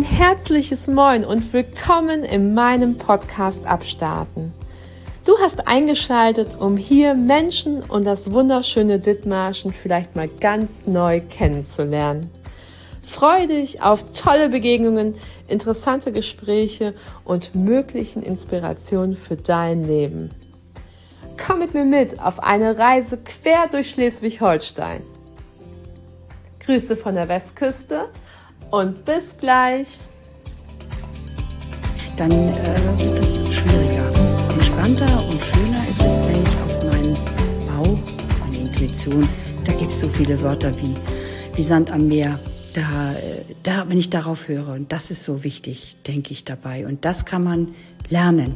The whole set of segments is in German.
herzliches Moin und willkommen in meinem Podcast Abstarten. Du hast eingeschaltet, um hier Menschen und das wunderschöne Dithmarschen vielleicht mal ganz neu kennenzulernen. Freue dich auf tolle Begegnungen, interessante Gespräche und möglichen Inspirationen für dein Leben. Komm mit mir mit auf eine Reise quer durch Schleswig-Holstein. Grüße von der Westküste und bis gleich. Dann wird es schwieriger. Entspannter und schöner ist es, wenn ich auf meinen Bauch, meine Intuition, da gibt es so viele Wörter wie Sand am Meer, wenn ich darauf höre. Und das ist so wichtig, denke ich dabei. Und das kann man lernen.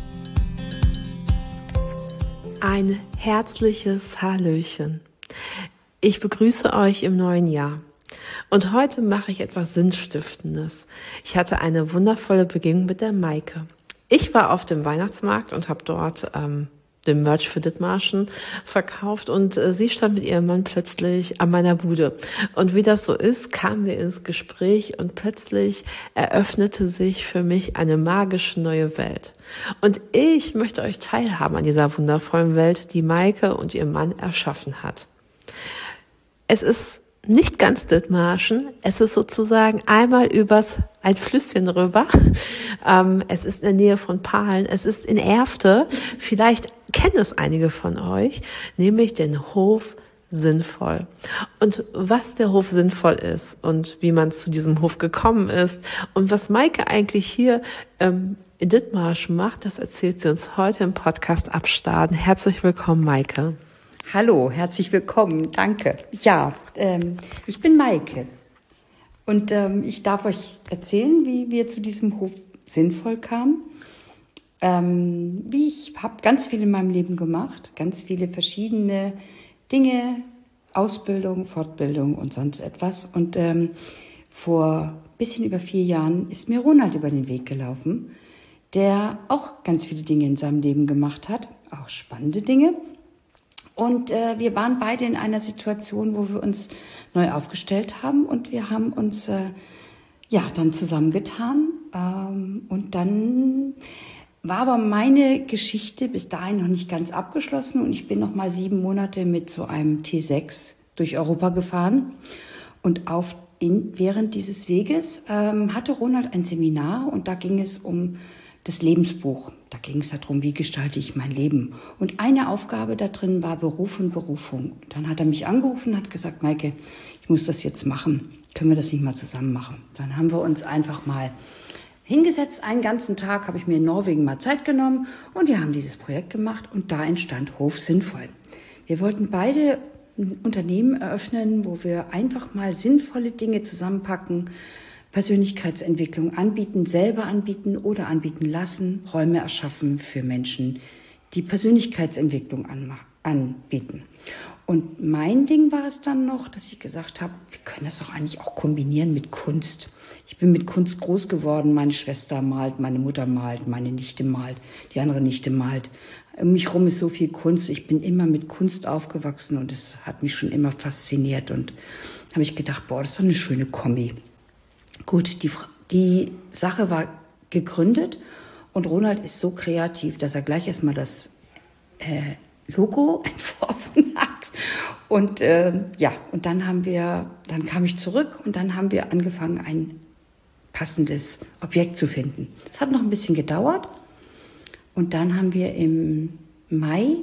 Ein herzliches Hallöchen. Ich begrüße euch im neuen Jahr. Und heute mache ich etwas Sinnstiftendes. Ich hatte eine wundervolle Begegnung mit der Maike. Ich war auf dem Weihnachtsmarkt und habe dort den Merch für Dithmarschen verkauft und sie stand mit ihrem Mann plötzlich an meiner Bude. Und wie das so ist, kamen wir ins Gespräch und plötzlich eröffnete sich für mich eine magische neue Welt. Und ich möchte euch teilhaben an dieser wundervollen Welt, die Maike und ihr Mann erschaffen hat. Es ist nicht ganz Dithmarschen, es ist sozusagen einmal übers ein Flüsschen rüber. Es ist in der Nähe von Pahlen, es ist in Erfte. Vielleicht kennen es einige von euch, nämlich den Hof Sinnvoll. Und was der Hof Sinnvoll ist und wie man zu diesem Hof gekommen ist und was Maike eigentlich hier in Dithmarschen macht, das erzählt sie uns heute im Podcast Abstarten. Herzlich willkommen, Maike. Hallo, herzlich willkommen, danke. Ja, ich bin Maike und ich darf euch erzählen, wie wir zu diesem Hof Sinnvoll kamen. Ich habe ganz viel in meinem Leben gemacht, ganz viele verschiedene Dinge, Ausbildung, Fortbildung und sonst etwas. Und vor ein bisschen über 4 Jahren ist mir Ronald über den Weg gelaufen, der auch ganz viele Dinge in seinem Leben gemacht hat, auch spannende Dinge. Und wir waren beide in einer Situation, wo wir uns neu aufgestellt haben und wir haben uns dann zusammengetan. Und dann war aber meine Geschichte bis dahin noch nicht ganz abgeschlossen und ich bin noch mal 7 Monate mit so einem T6 durch Europa gefahren. Und während dieses Weges hatte Ronald ein Seminar und da ging es um das Lebensbuch. Da ging es darum, wie gestalte ich mein Leben. Und eine Aufgabe da drin war Beruf und Berufung. Dann hat er mich angerufen und hat gesagt, Maike, ich muss das jetzt machen. Können wir das nicht mal zusammen machen? Dann haben wir uns einfach mal hingesetzt. Einen ganzen Tag habe ich mir in Norwegen mal Zeit genommen und wir haben dieses Projekt gemacht und da entstand Hof Sinnvoll. Wir wollten beide ein Unternehmen eröffnen, wo wir einfach mal sinnvolle Dinge zusammenpacken, Persönlichkeitsentwicklung anbieten, selber anbieten oder anbieten lassen, Räume erschaffen für Menschen, die Persönlichkeitsentwicklung anbieten. Und mein Ding war es dann noch, dass ich gesagt habe, wir können das doch eigentlich auch kombinieren mit Kunst. Ich bin mit Kunst groß geworden, meine Schwester malt, meine Mutter malt, meine Nichte malt, die andere Nichte malt. Um mich rum ist so viel Kunst, ich bin immer mit Kunst aufgewachsen und es hat mich schon immer fasziniert und habe ich gedacht, das ist doch eine schöne Kombi. Gut, die Sache war gegründet und Ronald ist so kreativ, dass er gleich erstmal das Logo entworfen hat. Und und dann kam ich zurück und dann haben wir angefangen, ein passendes Objekt zu finden. Das hat noch ein bisschen gedauert und dann haben wir im Mai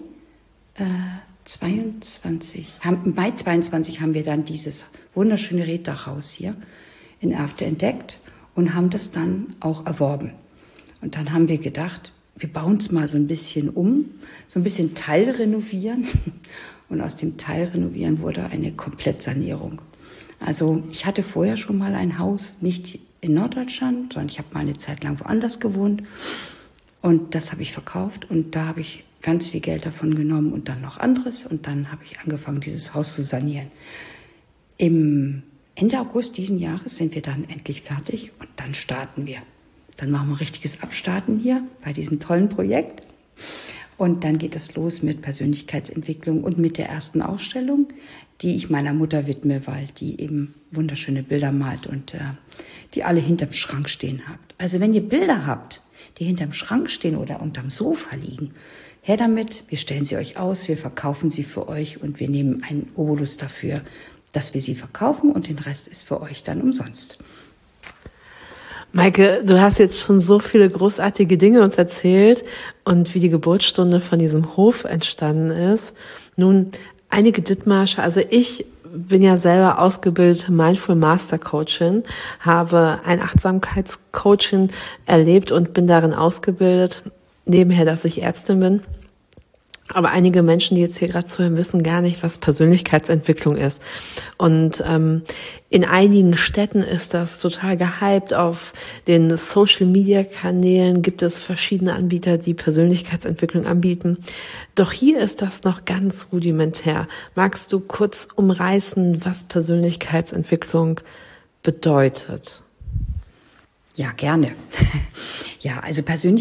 22 haben wir dann dieses wunderschöne Reetdachhaus hier in Erfte entdeckt und haben das dann auch erworben. Und dann haben wir gedacht, wir bauen es mal so ein bisschen um, so ein bisschen teilrenovieren. Und aus dem Teilrenovieren wurde eine Komplettsanierung. Also ich hatte vorher schon mal ein Haus, nicht in Norddeutschland, sondern ich habe mal eine Zeit lang woanders gewohnt. Und das habe ich verkauft und da habe ich ganz viel Geld davon genommen und dann noch anderes. Und dann habe ich angefangen, dieses Haus zu sanieren. Im Ende August diesen Jahres sind wir dann endlich fertig und dann starten wir. Dann machen wir richtiges Abstarten hier bei diesem tollen Projekt. Und dann geht es los mit Persönlichkeitsentwicklung und mit der ersten Ausstellung, die ich meiner Mutter widme, weil die eben wunderschöne Bilder malt und die alle hinterm Schrank stehen habt. Also wenn ihr Bilder habt, die hinterm Schrank stehen oder unterm Sofa liegen, her damit, wir stellen sie euch aus, wir verkaufen sie für euch und wir nehmen einen Obolus dafür, dass wir sie verkaufen und den Rest ist für euch dann umsonst. Maike, du hast jetzt schon so viele großartige Dinge uns erzählt und wie die Geburtsstunde von diesem Hof entstanden ist. Nun, einige Dithmarscher, also ich bin ja selber ausgebildete Mindful Master Coachin, habe ein Achtsamkeitscoaching erlebt und bin darin ausgebildet, nebenher, dass ich Ärztin bin. Aber einige Menschen, die jetzt hier gerade zuhören, wissen gar nicht, was Persönlichkeitsentwicklung ist. Und in einigen Städten ist das total gehypt. Auf den Social-Media-Kanälen gibt es verschiedene Anbieter, die Persönlichkeitsentwicklung anbieten. Doch hier ist das noch ganz rudimentär. Magst du kurz umreißen, was Persönlichkeitsentwicklung bedeutet? Ja, gerne. Ja, also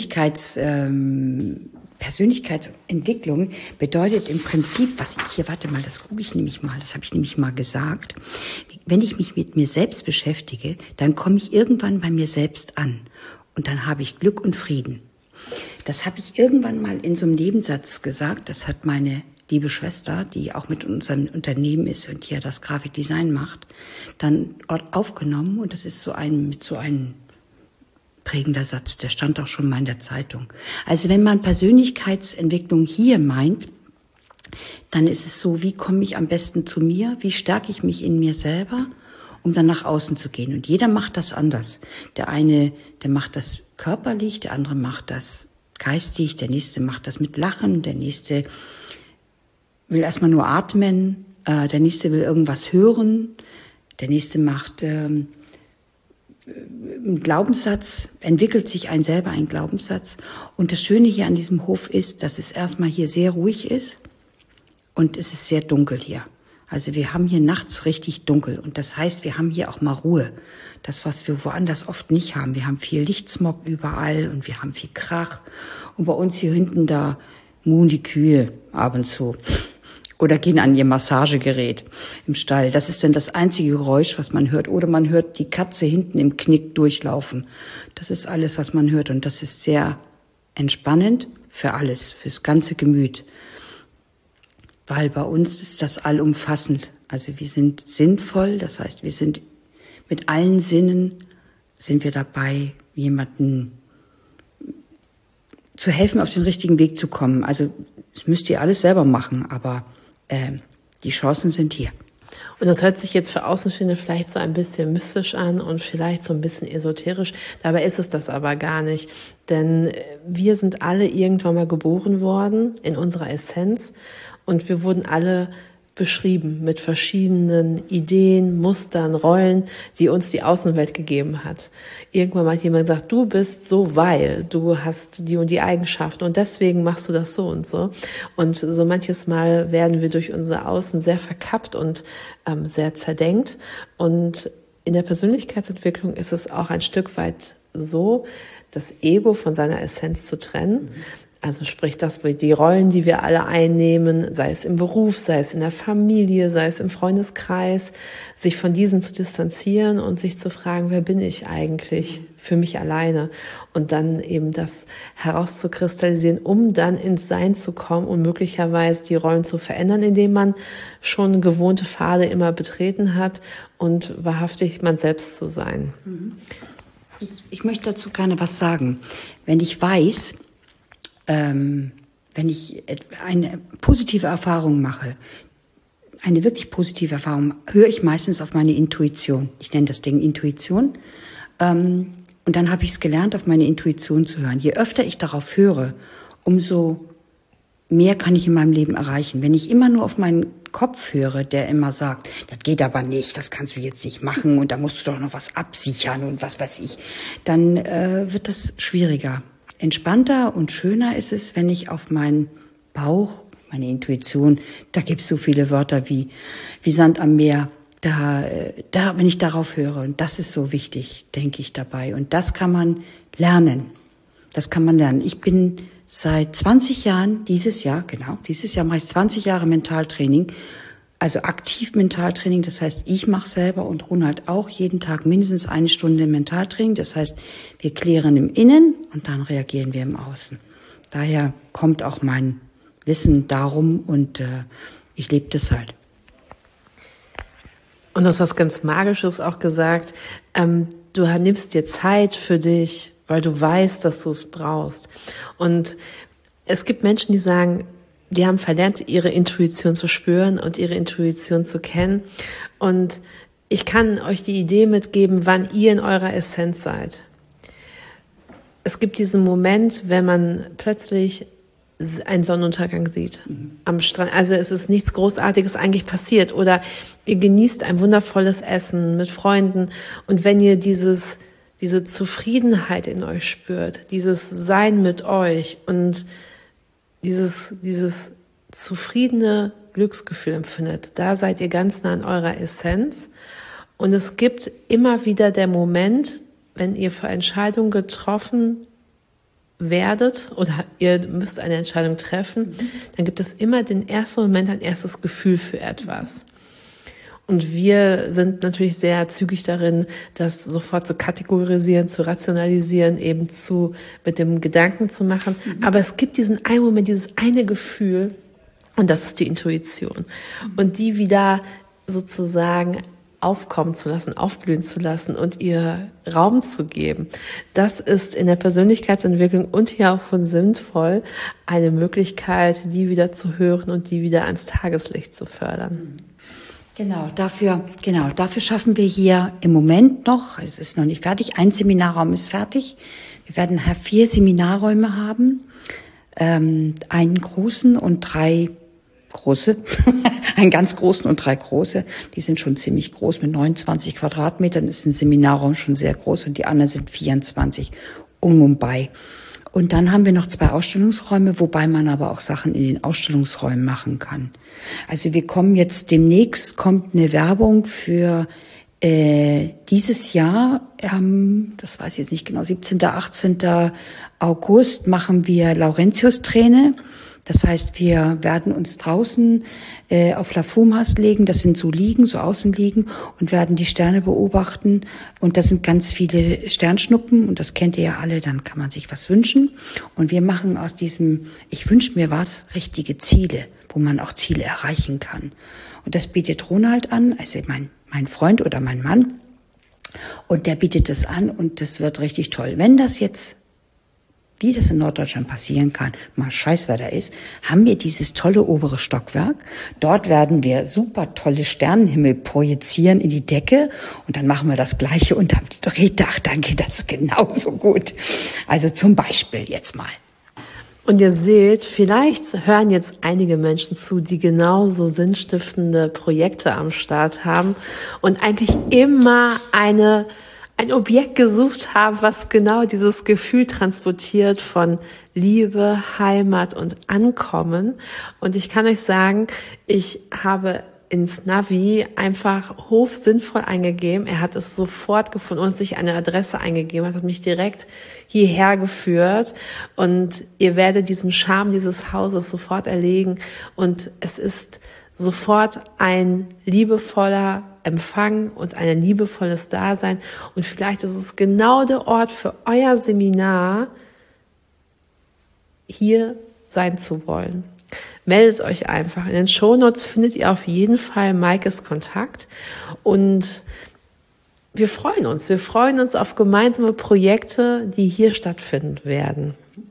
Persönlichkeitsentwicklung bedeutet im Prinzip, was ich hier, warte mal, das gucke ich nämlich mal, das habe ich nämlich mal gesagt. Wenn ich mich mit mir selbst beschäftige, dann komme ich irgendwann bei mir selbst an und dann habe ich Glück und Frieden. Das habe ich irgendwann mal in so einem Nebensatz gesagt, das hat meine liebe Schwester, die auch mit unserem Unternehmen ist und hier das Grafikdesign macht, dann aufgenommen und das ist so ein prägender Satz, der stand auch schon mal in der Zeitung. Also wenn man Persönlichkeitsentwicklung hier meint, dann ist es so, wie komme ich am besten zu mir, wie stärke ich mich in mir selber, um dann nach außen zu gehen. Und jeder macht das anders. Der eine, der macht das körperlich, der andere macht das geistig, der nächste macht das mit Lachen, der nächste will erstmal nur atmen, der nächste will irgendwas hören, der nächste macht ein Glaubenssatz, entwickelt sich selber ein Glaubenssatz. Und das Schöne hier an diesem Hof ist, dass es erstmal hier sehr ruhig ist und es ist sehr dunkel hier. Also wir haben hier nachts richtig dunkel und das heißt, wir haben hier auch mal Ruhe. Das, was wir woanders oft nicht haben. Wir haben viel Lichtsmog überall und wir haben viel Krach. Und bei uns hier hinten, da muhen die Kühe ab und zu. Oder gehen an ihr Massagegerät im Stall. Das ist dann das einzige Geräusch, was man hört. Oder man hört die Katze hinten im Knick durchlaufen. Das ist alles, was man hört. Und das ist sehr entspannend für alles, fürs ganze Gemüt. Weil bei uns ist das allumfassend. Also wir sind sinnvoll, das heißt, wir sind mit allen Sinnen sind wir dabei, jemanden zu helfen, auf den richtigen Weg zu kommen. Also das müsst ihr alles selber machen, aber die Chancen sind hier. Und das hört sich jetzt für Außenstehende vielleicht so ein bisschen mystisch an und vielleicht so ein bisschen esoterisch. Dabei ist es das aber gar nicht. Denn wir sind alle irgendwann mal geboren worden in unserer Essenz und wir wurden alle beschrieben mit verschiedenen Ideen, Mustern, Rollen, die uns die Außenwelt gegeben hat. Irgendwann hat jemand gesagt, du bist so, weil du hast die und die Eigenschaften und deswegen machst du das so und so. Und so manches Mal werden wir durch unser Außen sehr verkappt und sehr zerdenkt. Und in der Persönlichkeitsentwicklung ist es auch ein Stück weit so, das Ego von seiner Essenz zu trennen. Also sprich, die Rollen, die wir alle einnehmen, sei es im Beruf, sei es in der Familie, sei es im Freundeskreis, sich von diesen zu distanzieren und sich zu fragen, wer bin ich eigentlich für mich alleine? Und dann eben das herauszukristallisieren, um dann ins Sein zu kommen und möglicherweise die Rollen zu verändern, indem man schon gewohnte Pfade immer betreten hat und wahrhaftig man selbst zu sein. Ich möchte dazu gerne was sagen. Wenn ich weiß, wenn ich eine positive Erfahrung mache, eine wirklich positive Erfahrung, höre ich meistens auf meine Intuition. Ich nenne das Ding Intuition. Und dann habe ich es gelernt, auf meine Intuition zu hören. Je öfter ich darauf höre, umso mehr kann ich in meinem Leben erreichen. Wenn ich immer nur auf meinen Kopf höre, der immer sagt, das geht aber nicht, das kannst du jetzt nicht machen und da musst du doch noch was absichern und was weiß ich, dann wird das schwieriger. Entspannter und schöner ist es, wenn ich auf meinen Bauch, meine Intuition, da gibt es so viele Wörter wie Sand am Meer, wenn ich darauf höre, und das ist so wichtig, denke ich dabei. Und das kann man lernen. Das kann man lernen. Ich bin seit 20 Jahren, dieses Jahr mache ich 20 Jahre Mentaltraining, also aktiv Mentaltraining. Das heißt, ich mache selber und Ronald auch jeden Tag mindestens 1 Stunde Mentaltraining. Das heißt, wir klären im Innen und dann reagieren wir im Außen. Daher kommt auch mein Wissen darum und ich lebe das halt. Und du hast was ganz Magisches auch gesagt. Du nimmst dir Zeit für dich, weil du weißt, dass du es brauchst. Und es gibt Menschen, die sagen, die haben verlernt, ihre Intuition zu spüren und ihre Intuition zu kennen. Und ich kann euch die Idee mitgeben, wann ihr in eurer Essenz seid. Es gibt diesen Moment, wenn man plötzlich einen Sonnenuntergang sieht am Strand. Also es ist nichts Großartiges eigentlich passiert. Oder ihr genießt ein wundervolles Essen mit Freunden. Und wenn ihr diese Zufriedenheit in euch spürt, dieses Sein mit euch und dieses zufriedene Glücksgefühl empfindet, da seid ihr ganz nah an eurer Essenz. Und es gibt immer wieder der Moment, wenn ihr für Entscheidungen getroffen werdet oder ihr müsst eine Entscheidung treffen, dann gibt es immer den ersten Moment, ein erstes Gefühl für etwas. Und wir sind natürlich sehr zügig darin, das sofort zu kategorisieren, zu rationalisieren, eben mit dem Gedanken zu machen. Aber es gibt diesen einen Moment, dieses eine Gefühl, und das ist die Intuition. Und die wieder sozusagen aufkommen zu lassen, aufblühen zu lassen und ihr Raum zu geben. Das ist in der Persönlichkeitsentwicklung und hier auch von Sinnvoll eine Möglichkeit, die wieder zu hören und die wieder ans Tageslicht zu fördern. Genau, dafür schaffen wir hier im Moment noch, es ist noch nicht fertig, ein Seminarraum ist fertig. Wir werden 4 Seminarräume haben, einen großen und 3 große, einen ganz großen und 3 große. Die sind schon ziemlich groß, mit 29 Quadratmetern ist ein Seminarraum schon sehr groß und die anderen sind 24 um bei. Und dann haben wir noch 2 Ausstellungsräume, wobei man aber auch Sachen in den Ausstellungsräumen machen kann. Also wir kommen jetzt demnächst, kommt eine Werbung für dieses Jahr, das weiß ich jetzt nicht genau, 17., 18. August machen wir Laurentius-Träne. Das heißt, wir werden uns draußen auf La Fumas legen, das sind so Liegen, so Außenliegen, und werden die Sterne beobachten. Und da sind ganz viele Sternschnuppen, und das kennt ihr ja alle, dann kann man sich was wünschen. Und wir machen aus diesem Ich wünsche mir was richtige Ziele, wo man auch Ziele erreichen kann. Und das bietet Ronald an, also mein Freund oder mein Mann. Und der bietet das an und das wird richtig toll. Wenn das jetzt, wie das in Norddeutschland passieren kann, mal Scheißwetter ist, haben wir dieses tolle obere Stockwerk. Dort werden wir super tolle Sternenhimmel projizieren in die Decke und dann machen wir das Gleiche unter dem Rehdach, dann geht das genauso gut. Also zum Beispiel jetzt mal. Und ihr seht, vielleicht hören jetzt einige Menschen zu, die genauso sinnstiftende Projekte am Start haben und eigentlich immer ein Objekt gesucht haben, was genau dieses Gefühl transportiert von Liebe, Heimat und Ankommen. Und ich kann euch sagen, ich habe ins Navi einfach Hof Sinnvoll eingegeben. Er hat es sofort gefunden und sich eine Adresse eingegeben, hat mich direkt hierher geführt. Und ihr werdet diesen Charme dieses Hauses sofort erlegen. Und es ist sofort ein liebevoller Empfang und ein liebevolles Dasein. Und vielleicht ist es genau der Ort für euer Seminar, hier sein zu wollen. Meldet euch einfach. In den Shownotes findet ihr auf jeden Fall Maikes Kontakt. Und wir freuen uns. Wir freuen uns auf gemeinsame Projekte, die hier stattfinden werden.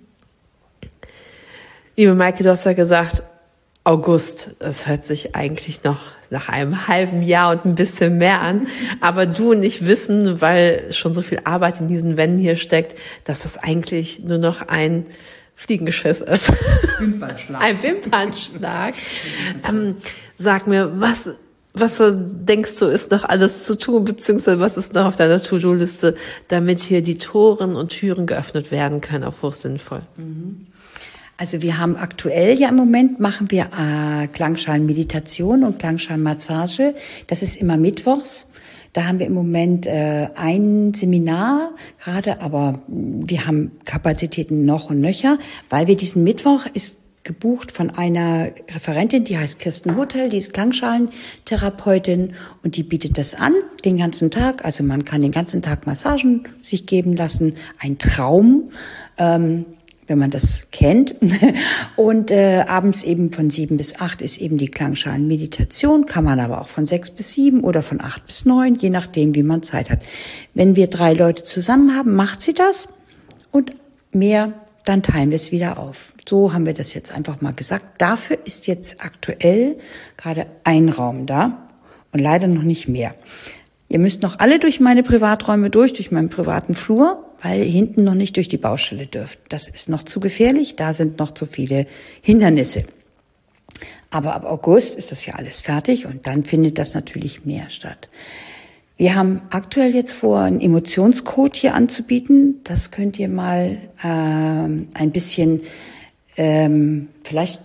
Liebe Maike, du hast ja gesagt, August, das hört sich eigentlich noch nach einem halben Jahr und ein bisschen mehr an. Aber du und ich wissen, weil schon so viel Arbeit in diesen Wänden hier steckt, dass das eigentlich nur noch ein Fliegengeschiss ist. Wimpernschlag. Ein Wimpernschlag. Sag mir, was denkst du, ist noch alles zu tun, beziehungsweise was ist noch auf deiner To-Do-Liste, damit hier die Toren und Türen geöffnet werden können, auf Hof Sinnvoll? Also wir haben aktuell ja im Moment, machen wir Klangschalenmeditation und Klangschalenmassage. Das ist immer mittwochs. Da haben wir im Moment ein Seminar gerade, aber wir haben Kapazitäten noch und nöcher, weil wir diesen Mittwoch ist gebucht von einer Referentin, die heißt Kirsten Hotel, die ist Klangschalentherapeutin und die bietet das an den ganzen Tag. Also man kann den ganzen Tag Massagen sich geben lassen. Ein Traum, wenn man das kennt. Und abends eben von 7 bis 8 ist eben die Klangschalenmeditation, kann man aber auch von 6 bis 7 oder von 8 bis 9, je nachdem, wie man Zeit hat. Wenn wir 3 Leute zusammen haben, macht sie das und mehr, dann teilen wir es wieder auf. So haben wir das jetzt einfach mal gesagt. Dafür ist jetzt aktuell gerade ein Raum da und leider noch nicht mehr. Ihr müsst noch alle durch meine Privaträume durch meinen privaten Flur, weil ihr hinten noch nicht durch die Baustelle dürft. Das ist noch zu gefährlich, da sind noch zu viele Hindernisse. Aber ab August ist das ja alles fertig und dann findet das natürlich mehr statt. Wir haben aktuell jetzt vor, einen Emotionscode hier anzubieten. Das könnt ihr mal ein bisschen vielleicht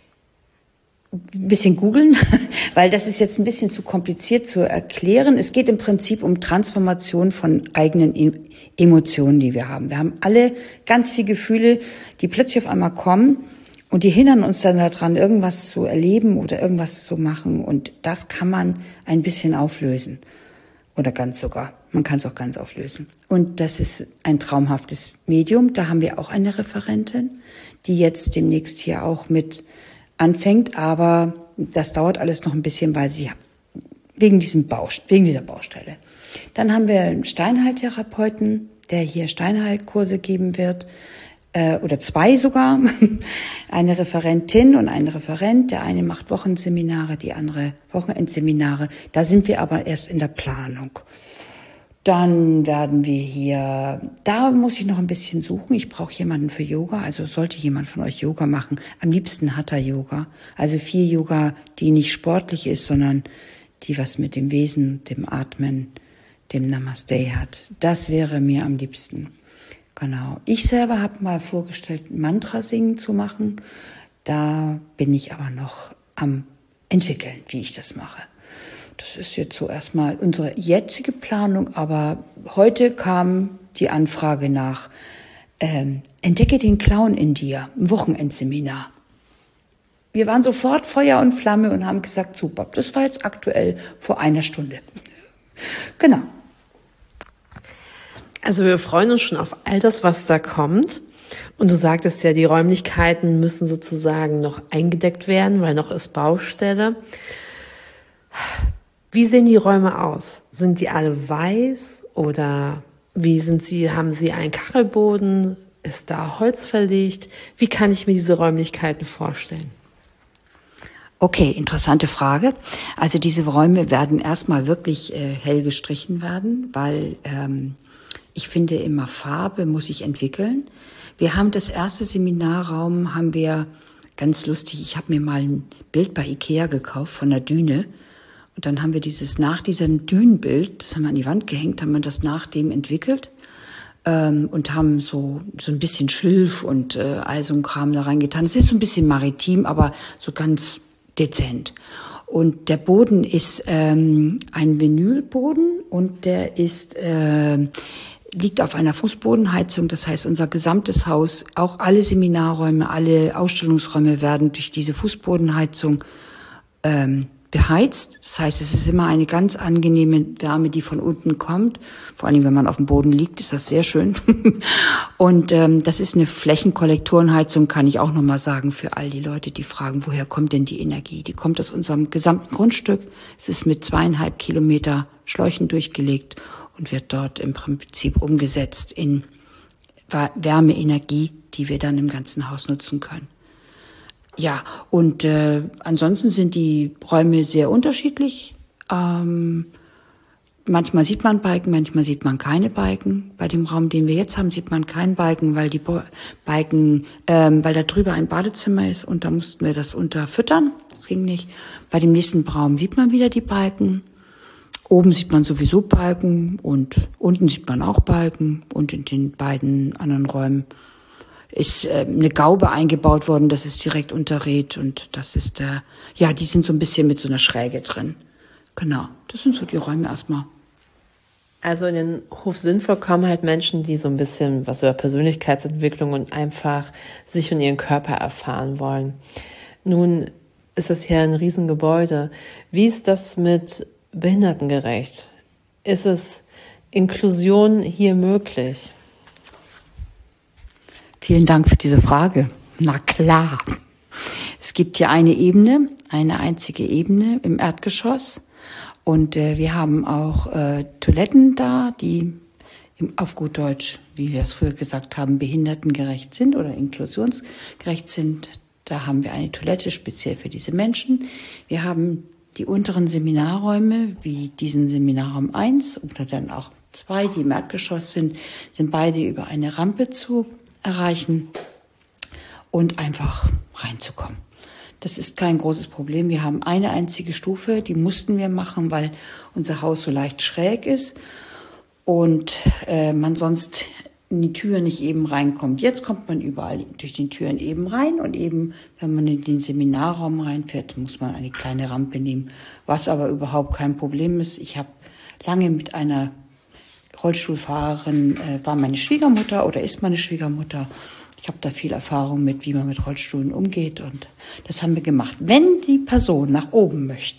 ein bisschen googeln, weil das ist jetzt ein bisschen zu kompliziert zu erklären. Es geht im Prinzip um Transformation von eigenen Emotionen, die wir haben. Wir haben alle ganz viele Gefühle, die plötzlich auf einmal kommen und die hindern uns dann daran, irgendwas zu erleben oder irgendwas zu machen. Und das kann man ein bisschen auflösen. Oder ganz sogar. Man kann es auch ganz auflösen. Und das ist ein traumhaftes Medium. Da haben wir auch eine Referentin, die jetzt demnächst hier auch mit anfängt. Aber das dauert alles noch ein bisschen, weil sie wegen dieser Baustelle. Dann haben wir einen Steinheiltherapeuten, der hier Steinheilkurse geben wird. Oder 2 sogar. Eine Referentin und ein Referent. Der eine macht Wochenseminare, die andere Wochenendseminare. Da sind wir aber erst in der Planung. Dann werden wir hier, da muss ich noch ein bisschen suchen. Ich brauche jemanden für Yoga. Also sollte jemand von euch Yoga machen. Am liebsten Hatha-Yoga. Also viel Yoga, die nicht sportlich ist, sondern die was mit dem Wesen, dem Atmen, dem Namaste hat. Das wäre mir am liebsten. Genau. Ich selber habe mal vorgestellt, Mantra singen zu machen. Da bin ich aber noch am entwickeln, wie ich das mache. Das ist jetzt so erstmal unsere jetzige Planung, aber heute kam die Anfrage nach Entdecke den Clown in dir, ein Wochenendseminar. Wir waren sofort Feuer und Flamme und haben gesagt, super, das war jetzt aktuell vor einer Stunde. Genau. Also wir freuen uns schon auf all das, was da kommt. Und du sagtest ja, die Räumlichkeiten müssen sozusagen noch eingedeckt werden, weil noch ist Baustelle. Wie sehen die Räume aus? Sind die alle weiß oder wie sind sie? Haben sie einen Kachelboden? Ist da Holz verlegt? Wie kann ich mir diese Räumlichkeiten vorstellen? Okay, interessante Frage. Also diese Räume werden erstmal wirklich hell gestrichen werden, weil ich finde immer Farbe muss sich entwickeln. Wir haben das erste Seminarraum, haben wir ganz lustig, ich habe mir mal ein Bild bei Ikea gekauft von einer Düne. Und dann haben wir nach diesem Dünenbild, das haben wir an die Wand gehängt, haben wir das nach dem entwickelt und haben so ein bisschen Schilf und all so ein Kram da reingetan. Es ist so ein bisschen maritim, aber so ganz dezent. Und der Boden ist ein Vinylboden und der liegt auf einer Fußbodenheizung. Das heißt, unser gesamtes Haus, auch alle Seminarräume, alle Ausstellungsräume werden durch diese Fußbodenheizung beheizt. Das heißt, es ist immer eine ganz angenehme Wärme, die von unten kommt. Vor allem, wenn man auf dem Boden liegt, ist das sehr schön. Und das ist eine Flächenkollektorenheizung, kann ich auch nochmal sagen, für all die Leute, die fragen, woher kommt denn die Energie? Die kommt aus unserem gesamten Grundstück. Es ist mit 2,5 Kilometer Schläuchen durchgelegt und wird dort im Prinzip umgesetzt in Wärmeenergie, die wir dann im ganzen Haus nutzen können. Ja, und ansonsten sind die Räume sehr unterschiedlich. Manchmal sieht man Balken, manchmal sieht man keine Balken. Bei dem Raum, den wir jetzt haben, sieht man keinen Balken, weil weil da drüber ein Badezimmer ist und da mussten wir das unterfüttern. Das ging nicht. Bei dem nächsten Raum sieht man wieder die Balken. Oben sieht man sowieso Balken und unten sieht man auch Balken und in den beiden anderen Räumen ist eine Gaube eingebaut worden, das ist direkt unterrät und das ist die sind so ein bisschen mit so einer Schräge drin. Genau, das sind so die Räume erstmal. Also in den Hof Sinnvoll kommen halt Menschen, die so ein bisschen was über Persönlichkeitsentwicklung und einfach sich und ihren Körper erfahren wollen. Nun ist das hier ein Riesengebäude. Wie ist das mit behindertengerecht? Ist es Inklusion hier möglich? Vielen Dank für diese Frage. Na klar. Es gibt hier eine Ebene, eine einzige Ebene im Erdgeschoss. Und wir haben auch Toiletten da, die auf gut Deutsch, wie wir es früher gesagt haben, behindertengerecht sind oder inklusionsgerecht sind. Da haben wir eine Toilette speziell für diese Menschen. Wir haben die unteren Seminarräume, wie diesen Seminarraum 1 oder dann auch 2, die im Erdgeschoss sind beide über eine Rampe zu erreichen und einfach reinzukommen. Das ist kein großes Problem. Wir haben eine einzige Stufe, die mussten wir machen, weil unser Haus so leicht schräg ist und man sonst in die Tür nicht eben reinkommt. Jetzt kommt man überall durch die Türen eben rein und eben, wenn man in den Seminarraum reinfährt, muss man eine kleine Rampe nehmen, was aber überhaupt kein Problem ist. Ich habe lange mit einer Rollstuhlfahrerin, war meine Schwiegermutter oder ist meine Schwiegermutter. Ich habe da viel Erfahrung mit, wie man mit Rollstühlen umgeht und das haben wir gemacht. Wenn die Person nach oben möchte,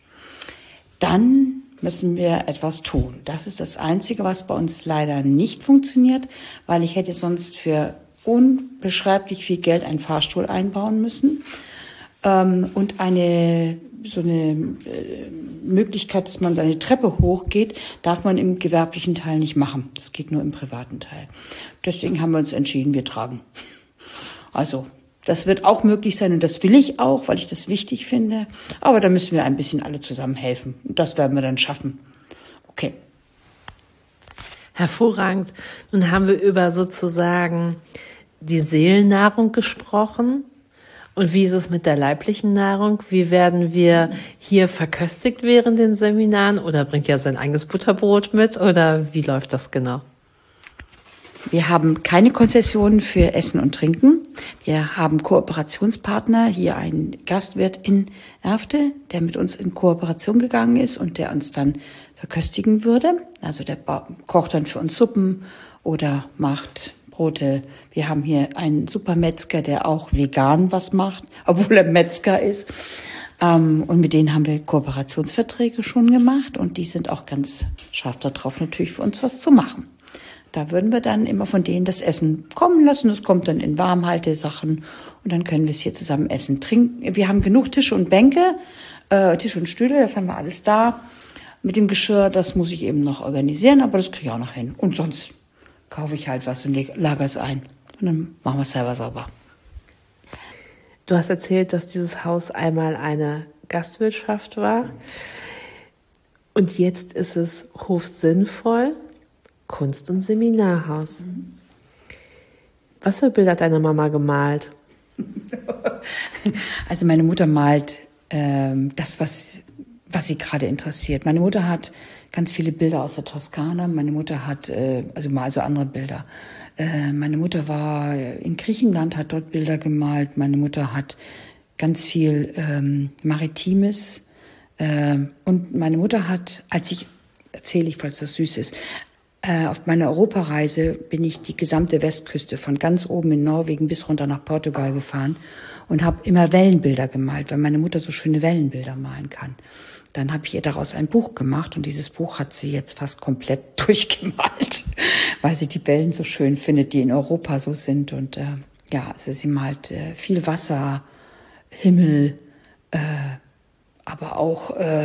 dann müssen wir etwas tun. Das ist das Einzige, was bei uns leider nicht funktioniert, weil ich hätte sonst für unbeschreiblich viel Geld einen Fahrstuhl einbauen müssen und eine Möglichkeit, dass man seine Treppe hochgeht, darf man im gewerblichen Teil nicht machen. Das geht nur im privaten Teil. Deswegen haben wir uns entschieden, wir tragen. Also, das wird auch möglich sein und das will ich auch, weil ich das wichtig finde. Aber da müssen wir ein bisschen alle zusammen helfen. Und das werden wir dann schaffen. Okay. Hervorragend. Nun haben wir über sozusagen die Seelennahrung gesprochen. Und wie ist es mit der leiblichen Nahrung? Wie werden wir hier verköstigt während den Seminaren? Oder bringt ihr sein eigenes Butterbrot mit? Oder wie läuft das genau? Wir haben keine Konzessionen für Essen und Trinken. Wir haben Kooperationspartner, hier ein Gastwirt in Erfte, der mit uns in Kooperation gegangen ist und der uns dann verköstigen würde. Also der kocht dann für uns Suppen oder macht Brote. Wir haben hier einen super Metzger, der auch vegan was macht, obwohl er Metzger ist. Und mit denen haben wir Kooperationsverträge schon gemacht und die sind auch ganz scharf darauf, natürlich für uns was zu machen. Da würden wir dann immer von denen das Essen kommen lassen. Das kommt dann in Warmhaltesachen und dann können wir es hier zusammen essen, trinken. Wir haben genug Tische und Bänke, Tische und Stühle, das haben wir alles da. Mit dem Geschirr, das muss ich eben noch organisieren, aber das kriege ich auch noch hin. Und sonst kaufe ich halt was und lagere es ein. Und dann machen wir es selber sauber. Du hast erzählt, dass dieses Haus einmal eine Gastwirtschaft war. Und jetzt ist es Hof Sinnvoll, Kunst- und Seminarhaus. Was für Bilder hat deine Mama gemalt? Also meine Mutter malt das, was sie gerade interessiert. Meine Mutter hat ganz viele Bilder aus der Toskana. Meine Mutter hat also andere Bilder. Meine Mutter war in Griechenland, hat dort Bilder gemalt. Meine Mutter hat ganz viel Maritimes. Und meine Mutter hat, erzähle ich, falls das süß ist, auf meiner Europareise bin ich die gesamte Westküste von ganz oben in Norwegen bis runter nach Portugal gefahren und habe immer Wellenbilder gemalt, weil meine Mutter so schöne Wellenbilder malen kann. Dann habe ich ihr daraus ein Buch gemacht und dieses Buch hat sie jetzt fast komplett durchgemalt, weil sie die Wellen so schön findet, die in Europa so sind. Und also sie malt viel Wasser, Himmel, aber auch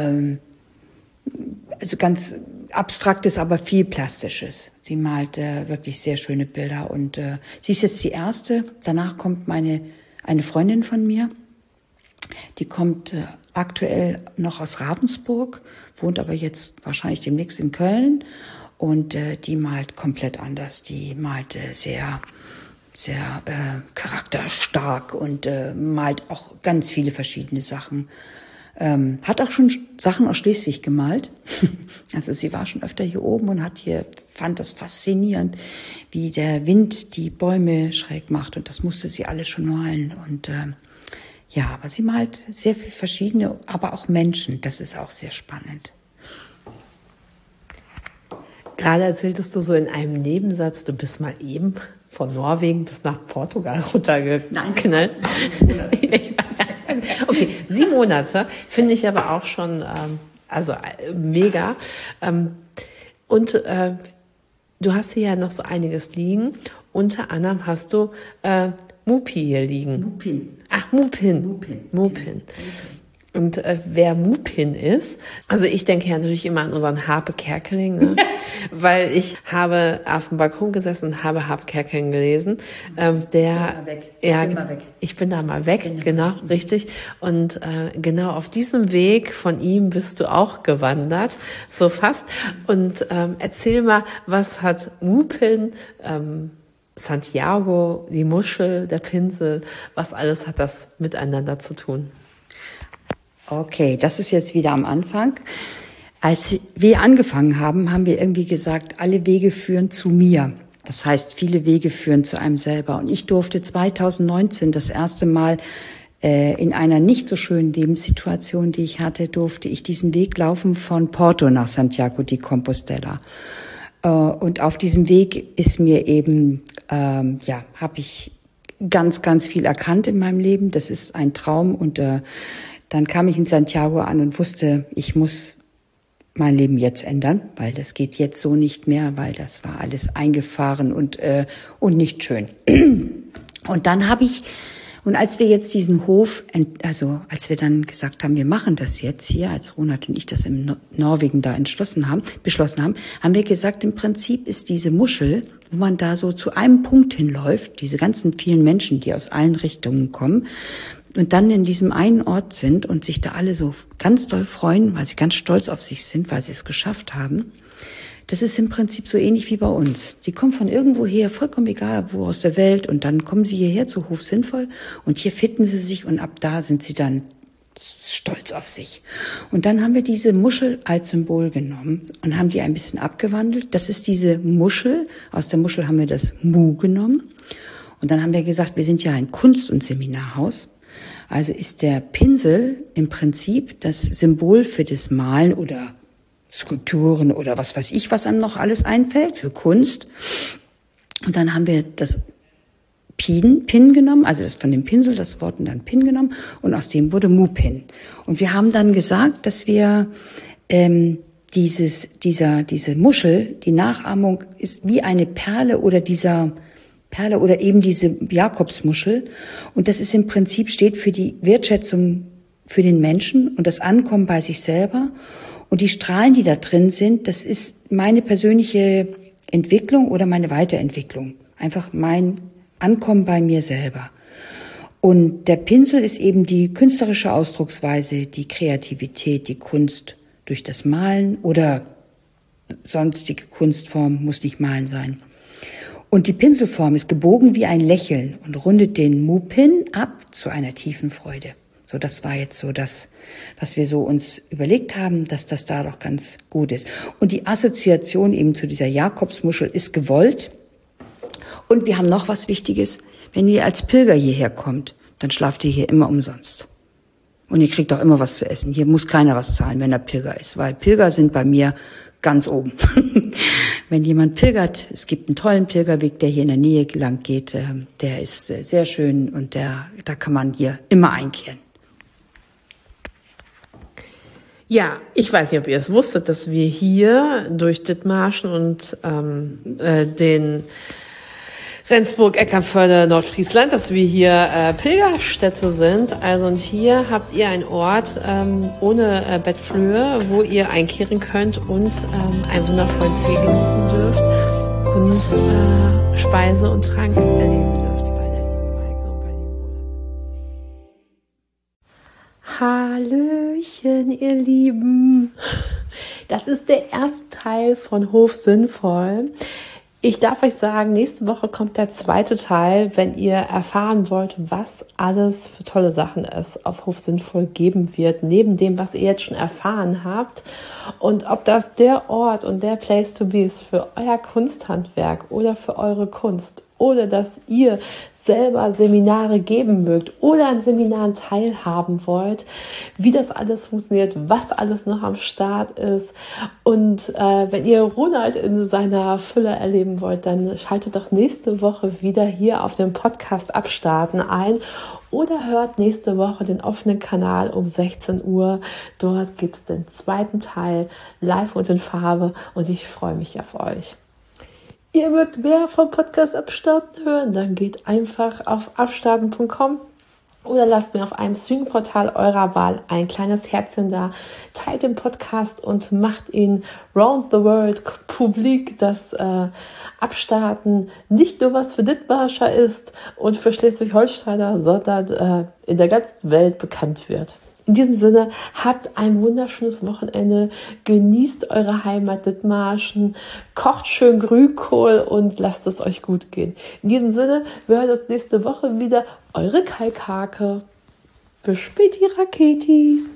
also ganz Abstraktes, aber viel Plastisches. Sie malt wirklich sehr schöne Bilder und sie ist jetzt die Erste. Danach kommt eine Freundin von mir, die kommt aktuell noch aus Ravensburg, wohnt aber jetzt wahrscheinlich demnächst in Köln und die malt komplett anders. Die malt sehr, sehr charakterstark und malt auch ganz viele verschiedene Sachen. Hat auch schon Sachen aus Schleswig gemalt. Also sie war schon öfter hier oben und fand das faszinierend, wie der Wind die Bäume schräg macht. Und das musste sie alles schon malen. Und aber sie malt sehr viele verschiedene, aber auch Menschen. Das ist auch sehr spannend. Gerade erzähltest du so in einem Nebensatz, du bist mal eben von Norwegen bis nach Portugal runtergeknallt. Okay, 7 Monate finde ich aber auch schon mega. Und du hast hier ja noch so einiges liegen. Unter anderem hast du Mupi hier liegen. Mupin. Ach, Mupin. Und wer Mupin ist, also ich denke ja natürlich immer an unseren Harpe Kerkeling, ne? Weil ich habe auf dem Balkon gesessen und habe Harpe Kerkeling gelesen. Ich bin da mal weg, genau, richtig. Und genau auf diesem Weg von ihm bist du auch gewandert, so fast. Und erzähl mal, was hat Mupin, Santiago, die Muschel, der Pinsel, was alles hat das miteinander zu tun? Okay, das ist jetzt wieder am Anfang. Als wir angefangen haben, haben wir irgendwie gesagt, alle Wege führen zu mir. Das heißt, viele Wege führen zu einem selber. Und ich durfte 2019 das erste Mal in einer nicht so schönen Lebenssituation, die ich hatte, durfte ich diesen Weg laufen von Porto nach Santiago de Compostela. Und auf diesem Weg ist mir eben, habe ich ganz, ganz viel erkannt in meinem Leben. Das ist ein Traum. Und dann kam ich in Santiago an und wusste, ich muss mein Leben jetzt ändern, weil das geht jetzt so nicht mehr, weil das war alles eingefahren und nicht schön. Und dann als wir jetzt diesen Hof, als wir dann gesagt haben, wir machen das jetzt hier, als Ronald und ich das in Norwegen da beschlossen haben, haben wir gesagt, im Prinzip ist diese Muschel, wo man da so zu einem Punkt hinläuft, diese ganzen vielen Menschen, die aus allen Richtungen kommen, und dann in diesem einen Ort sind und sich da alle so ganz doll freuen, weil sie ganz stolz auf sich sind, weil sie es geschafft haben. Das ist im Prinzip so ähnlich wie bei uns. Die kommen von irgendwo her, vollkommen egal wo aus der Welt, und dann kommen sie hierher zu Hof Sinnvoll und hier fitten sie sich und ab da sind sie dann stolz auf sich. Und dann haben wir diese Muschel als Symbol genommen und haben die ein bisschen abgewandelt. Das ist diese Muschel. Aus der Muschel haben wir das Mu genommen. Und dann haben wir gesagt, wir sind ja ein Kunst- und Seminarhaus. Also ist der Pinsel im Prinzip das Symbol für das Malen oder Skulpturen oder was weiß ich, was einem noch alles einfällt, für Kunst. Und dann haben wir das Pin genommen, also das von dem Pinsel, das Wort und dann Pin genommen, und aus dem wurde Mupin. Und wir haben dann gesagt, dass wir diese Muschel, die Nachahmung ist wie eine Perle oder eben diese Jakobsmuschel. Und das ist im Prinzip, steht für die Wertschätzung für den Menschen und das Ankommen bei sich selber. Und die Strahlen, die da drin sind, das ist meine persönliche Entwicklung oder meine Weiterentwicklung. Einfach mein Ankommen bei mir selber. Und der Pinsel ist eben die künstlerische Ausdrucksweise, die Kreativität, die Kunst durch das Malen oder sonstige Kunstform, muss nicht Malen sein. Und die Pinselform ist gebogen wie ein Lächeln und rundet den Mupin ab zu einer tiefen Freude. So, das war jetzt so das, was wir so uns überlegt haben, dass das da doch ganz gut ist. Und die Assoziation eben zu dieser Jakobsmuschel ist gewollt. Und wir haben noch was Wichtiges. Wenn ihr als Pilger hierher kommt, dann schlaft ihr hier immer umsonst. Und ihr kriegt auch immer was zu essen. Hier muss keiner was zahlen, wenn er Pilger ist, weil Pilger sind bei mir ganz oben. Wenn jemand pilgert, es gibt einen tollen Pilgerweg, der hier in der Nähe lang geht, der ist sehr schön und da kann man hier immer einkehren. Ja, ich weiß nicht, ob ihr es wusstet, dass wir hier durch Dithmarschen und den Rendsburg, Eckernförde, Nordfriesland, dass wir hier Pilgerstätte sind. Also und hier habt ihr einen Ort ohne Bettflöhe, wo ihr einkehren könnt und einen wundervollen See genießen dürft und Speise und Trank erleben dürft bei der lieben Maike und bei lieben Roland. Hallöchen, ihr Lieben. Das ist der erste Teil von Hof Sinnvoll. Ich darf euch sagen, nächste Woche kommt der zweite Teil, wenn ihr erfahren wollt, was alles für tolle Sachen es auf Hof Sinnvoll geben wird, neben dem, was ihr jetzt schon erfahren habt. Und ob das der Ort und der Place to be ist für euer Kunsthandwerk oder für eure Kunst oder dass ihr selber Seminare geben mögt oder an Seminaren teilhaben wollt, wie das alles funktioniert, was alles noch am Start ist. Und wenn ihr Ronald in seiner Fülle erleben wollt, dann schaltet doch nächste Woche wieder hier auf dem Podcast Abstarten ein oder hört nächste Woche den offenen Kanal um 16 Uhr. Dort gibt es den zweiten Teil live und in Farbe und ich freue mich auf euch. Ihr mögt mehr vom Podcast Abstarten hören, dann geht einfach auf abstarten.com oder lasst mir auf einem Streaming-Portal eurer Wahl ein kleines Herzchen da, teilt den Podcast und macht ihn round the world publik, dass Abstarten nicht nur was für Dithmarscher ist und für Schleswig-Holsteiner, sondern in der ganzen Welt bekannt wird. In diesem Sinne, habt ein wunderschönes Wochenende, genießt eure Heimat Dithmarschen, kocht schön Grünkohl und lasst es euch gut gehen. In diesem Sinne, wir hören uns nächste Woche wieder. Eure Kalkhake. Bis späti, Raketi.